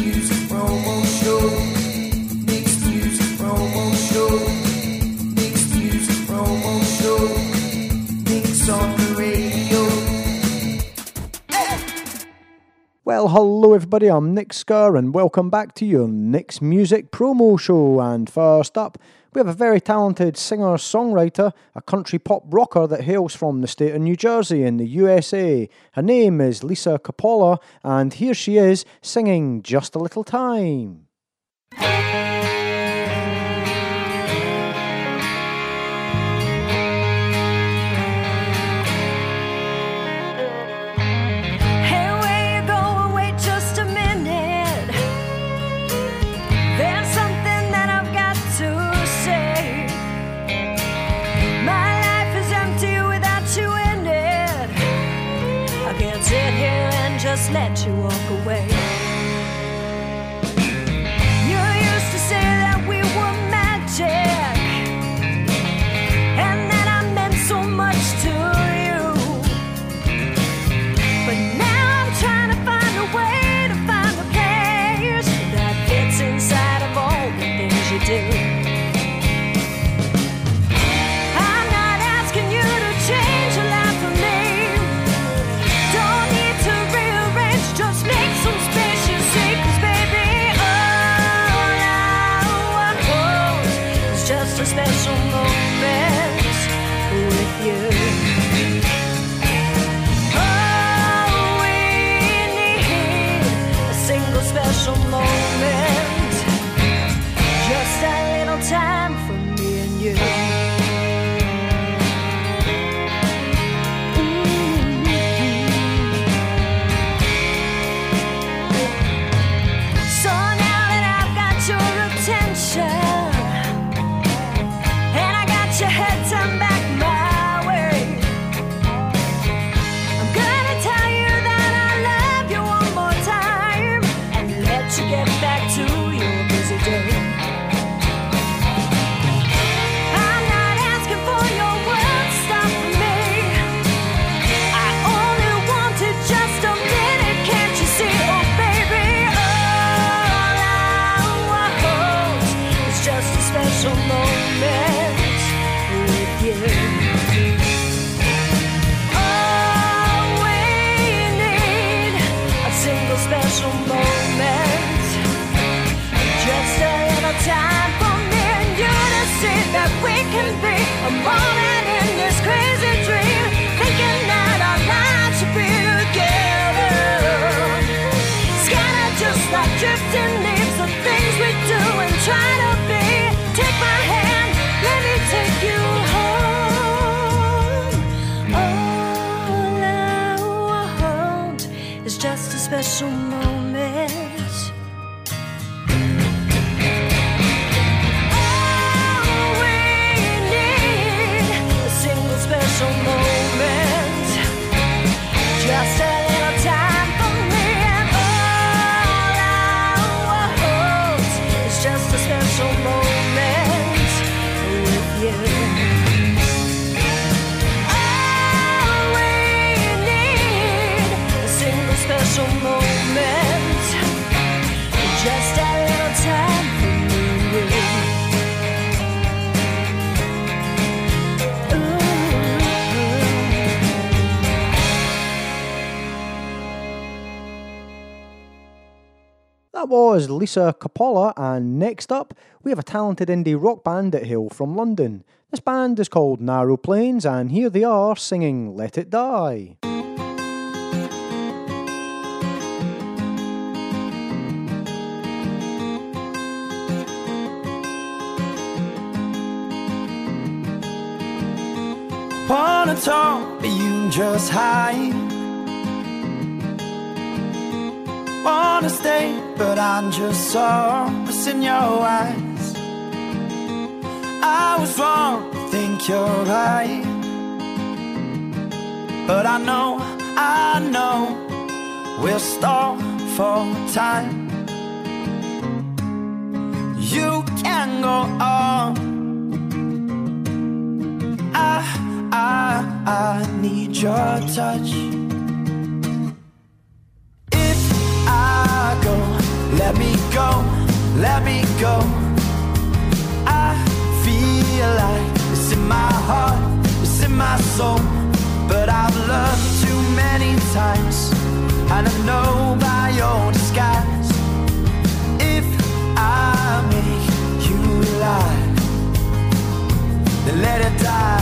music promo show. Mixed music promo show. Mixed music promo show. Mix on the radio. Well, hello everybody, I'm Nick Skur and welcome back to your Nick's Music Promo Show. And first up, we have a very talented singer-songwriter, a country pop rocker that hails from the state of New Jersey in the USA. Her name is Lisa Coppola, and here she is singing Just a Little Time. Just let you walk away. You used to say that we were magic, and that I meant so much to you. But now I'm trying to find a way to find a place that fits inside of all the things you do. I'm not asking you to change your life for me. Don't need to just make some space, you see, 'cause baby, all I want is just a special moment with you. Oh, we need a single special moment, just a little time for me and you. And I got your head turned back my way. I'm gonna tell you that I love you one more time and let you get back to your busy day. I'm not asking for your world to stop for me. I only wanted just a minute, can't you see? Oh baby, all I want is just a special moment with you. Oh, we need a single special moment, just a little time for me and you to see that we can be more than in this crazy dream, thinking that our lives should be together, scattered just like drifting leaves, the things we do and try to be. Take my hand, let me take you home. All I want is just a special moment. Oh, we need a single special moment, just a little time for me, and all I want is just a special moment with you. Oh, we need a single special moment, just a little time for me and you. That was Lisa Coppola, and next up we have a talented indie rock band that hail from London. This band is called Narrow Plains, and here they are singing Let It Die. Wanna talk, but you just hide. Wanna stay, but I just saw what's in your eyes. I was wrong, I think you're right, but I know we'll stall for time. You can go on. I need your touch. If I go, let me let me go. I feel like it's in my heart, it's in my soul. But I've loved too many times, and I know by your disguise, if I make you lie, then let it die.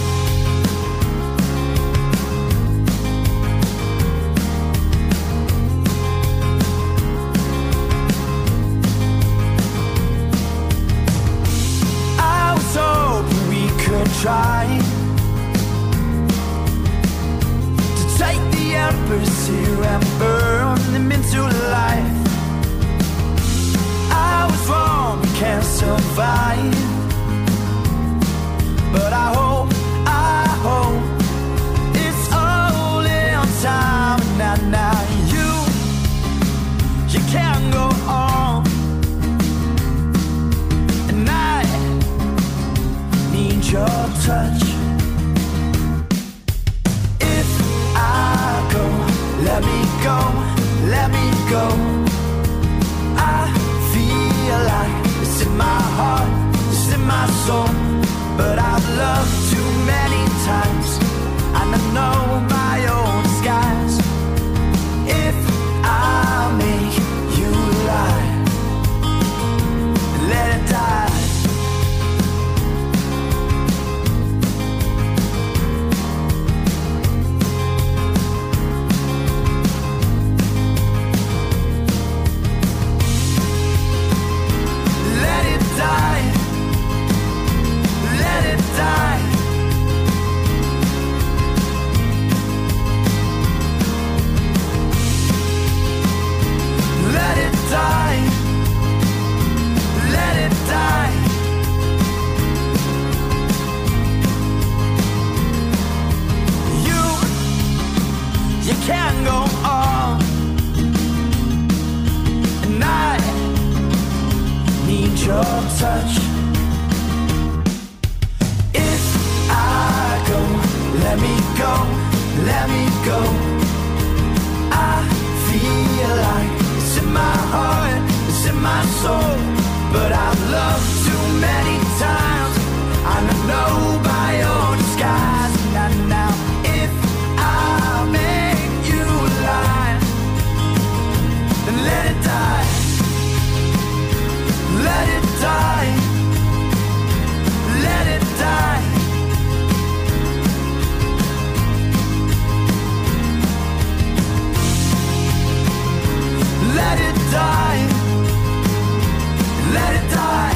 I was hoping we could try to take the embers here and burn them into life. I was wrong, we can't survive. But I hope it's all in time. Now you can't go on, and I need your touch. If I go, let me go, let me go. I feel like it's in my heart, it's in my soul. But I've loved too many times, and I know my own disguise. If I make you lie, let it die. Let it die. Let it die. Let it die. Let it die. You can't go on, and I need your touch. If I go, let me go, let me go. I feel like it's in my heart, it's in my soul. But I've loved too many times, and I know by your disguise. And now if I make you lie, then let it die. Let it die. Let it die. Let it die. Let it die.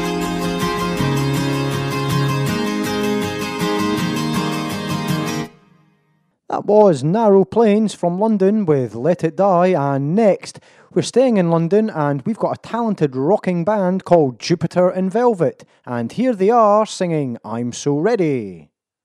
That was Narrow Plains from London with Let It Die, and next we're staying in London and we've got a talented rocking band called Jupiter in Velvet, and here they are singing I'm So Ready.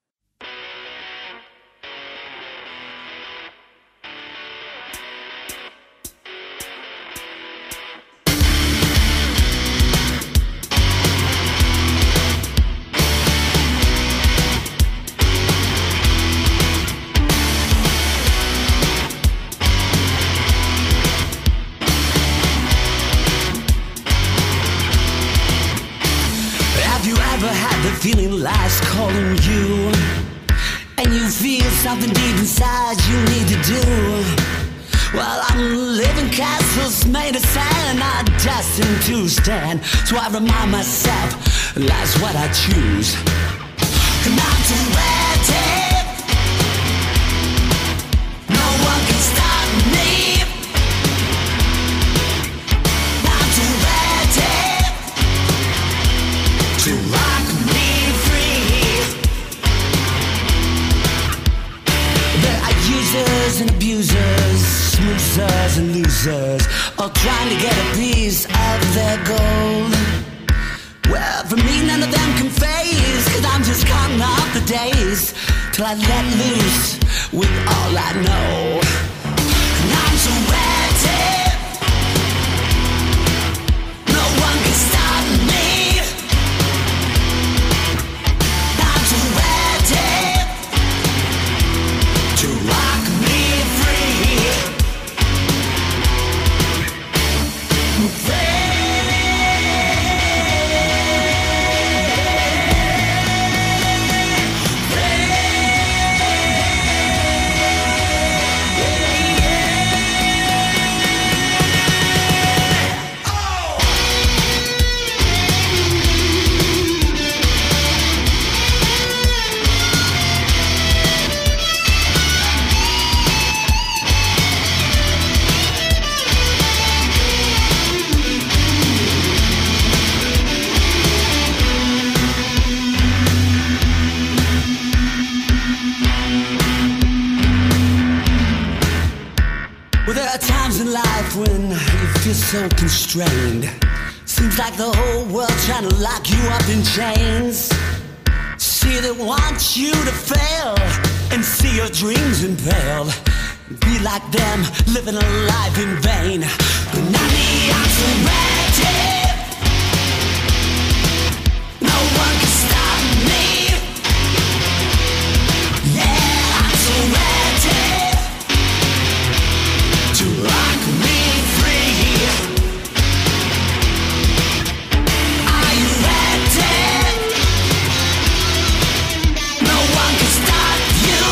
Feeling life's calling you, and you feel something deep inside you need to do. Well, I'm living castles made of sand, not destined to stand. So I remind myself, life's what I choose. And I'm too ready. No one can stop me. I'm too ready to rock me free. There are users and abusers, smoozers and losers, all trying to get a piece of their gold. Well, for me none of them can phase, 'cause I'm just counting up the days till I let loose with all I know. And I'm so ready. No one can stop me. I'm so ready to rock me free. Ready. you feel so constrained. Seems like the whole world trying to lock you up in chains. See, they want you to fail and see your dreams impaled. Be like them, living a life in vain. But not me, I'm so ready. No one can stop me. Yeah, I'm so ready to rock me free. Are you ready? No one can stop you.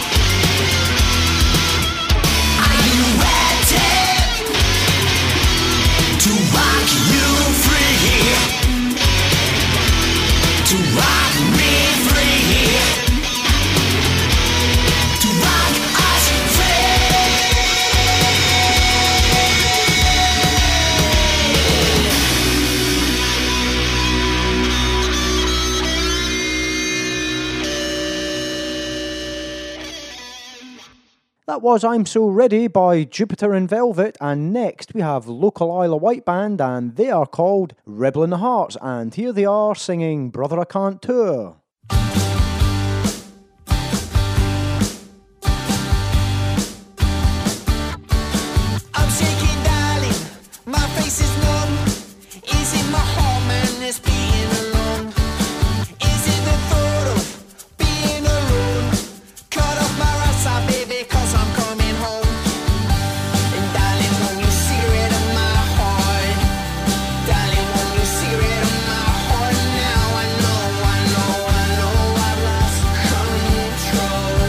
Are you ready to rock you free? To rock me free. To rock us free. That was I'm So Ready by Jupiter and Velvet, and next we have local Isle of Wight band, and they are called Rebel in the Hearts, and here they are singing Brother I Can't Tour. I'm shaking, darling. My face is numb. Is it my heart, man, that's being alone? Is it the thought of being alone? Cut off my rasa, baby, 'cause I'm coming home. And darling, won't you cigarette in my heart? Darling, won't you cigarette in my heart now? I know I've lost control.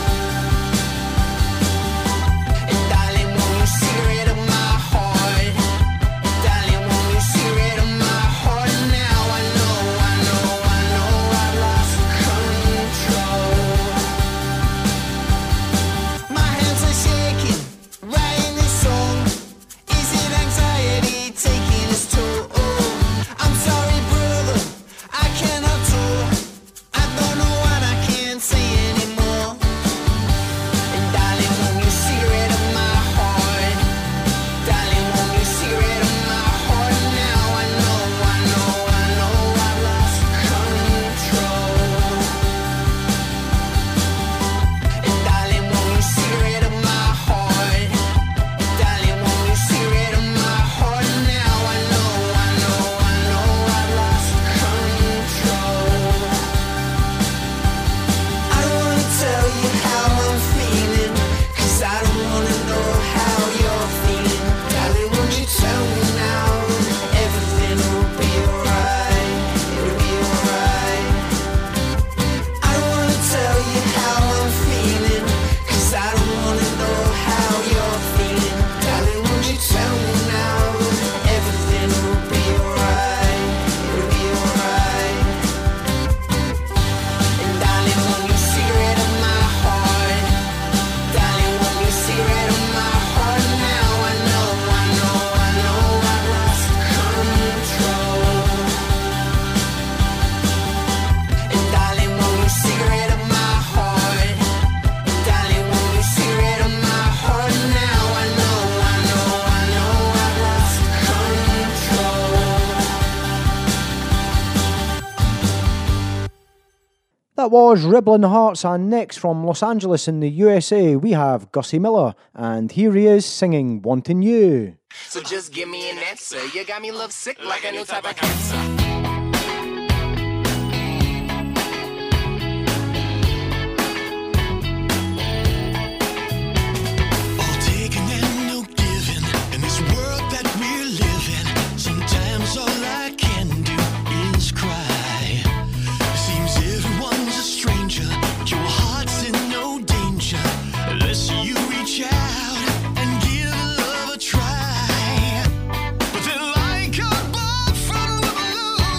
And darling, won't you cigarette in my heart? Darling, won't you cigarette in my heart now? I know I've lost control. My hands are shaking, writing this song. Is it anxiety taking its toll? I'm sorry, brother, I cannot talk. I don't know what I can say anymore. And darling, won't you cigarette in my heart? Darling, won't you cigarette in my heart now? I know I've lost control. And darling, won't you cigarette in my heart? Darling, won't you cigarette in my heart now? I know I've lost control. I don't wanna tell you how I'm feeling, 'cause I don't wanna know how you're feeling. Darling, won't you tell me now? Everything will be alright. It'll be alright. I don't wanna tell you how I'm feeling, 'cause I don't wanna know how you're feeling. Darling, won't you tell me now? Everything will be alright. It'll be alright. And darling, won't you cigarette in my heart? Darling, won't you cigarette in my heart now? I know I've lost control. And darling, won't you cigarette in my heart? Darling, won't you cigarette in my heart now? I know I've lost control. That was Rebel in the Hearts, and next from Los Angeles in the USA we have Gussie Miller, and here he is singing Wanting You. So just give me an answer. You got me love sick like a new type of cancer. All taking and no giving in this world that we're living. Sometimes all I can do is cry. Seems everyone's a stranger, but your heart's in no danger unless you reach out and give love a try. But then, like a bolt from the blue,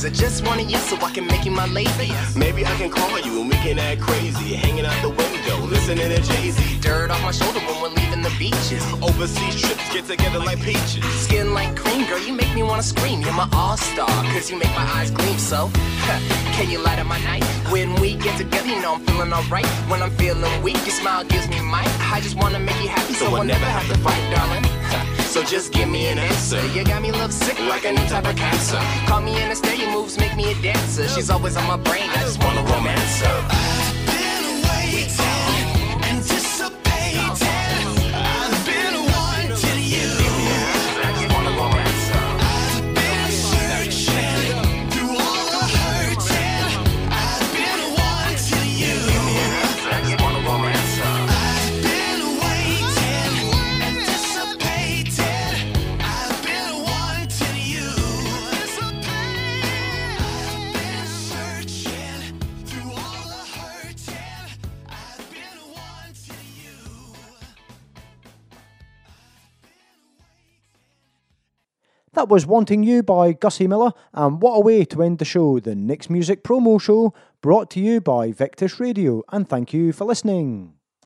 I just want yes so I can make you my lady. Maybe I can call you and we can act crazy. Hanging out the window, listening to Jay-Z. Dirt off my shoulder when we're leaving the beaches. Overseas trips get together like peaches. Skin like cream, girl, you make me wanna scream. You're my all-star, cause you make my eyes gleam. So, can you light up my night? When we get together, you know I'm feeling alright. When I'm feeling weak, your smile gives me might. I just wanna make you happy so we'll never have to fight, darling. So just give me an answer. You got me love sick like a new type of cancer. Call me in the stereo moves, make me a dancer. She's always on my brain, I just wanna romance her. Been waiting, anticipating. I've been wanting you. I just wanna romance her. I've been searching through all the hurting. I've been wanting you. I just wanna romance her. I've been waiting, anticipating. I've been wanting you. I've been searching through all the hurting. I've been wanting you. That was Wanting You by Gussie Miller, and what a way to end the show, the Nick's Music promo show, brought to you by Victus Radio, and thank you for listening.